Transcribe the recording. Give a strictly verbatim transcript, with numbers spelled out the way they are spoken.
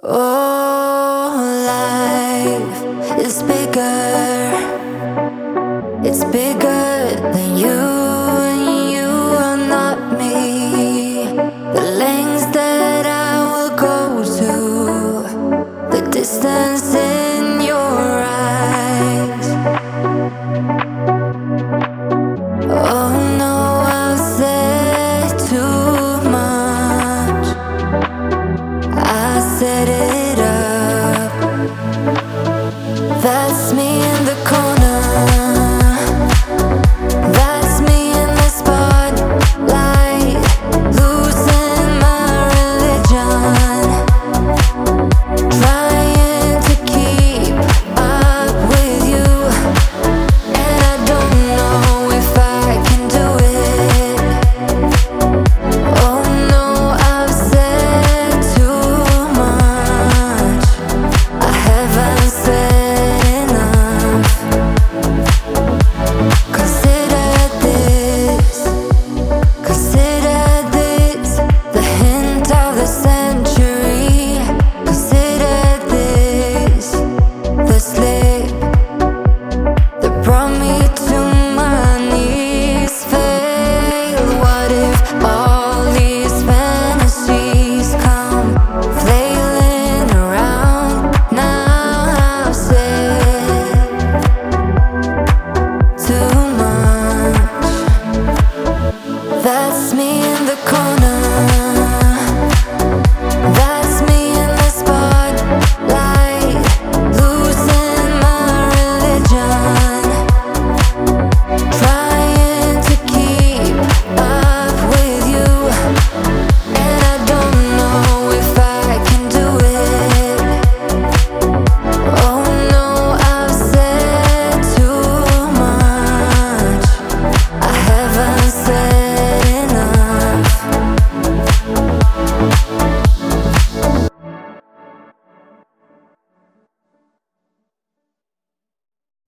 Oh, life is bigger. It's bigger than you, and you are not me. The lengths that I will go to, the distance in your eyes. Oh no, I've said too much. I said it.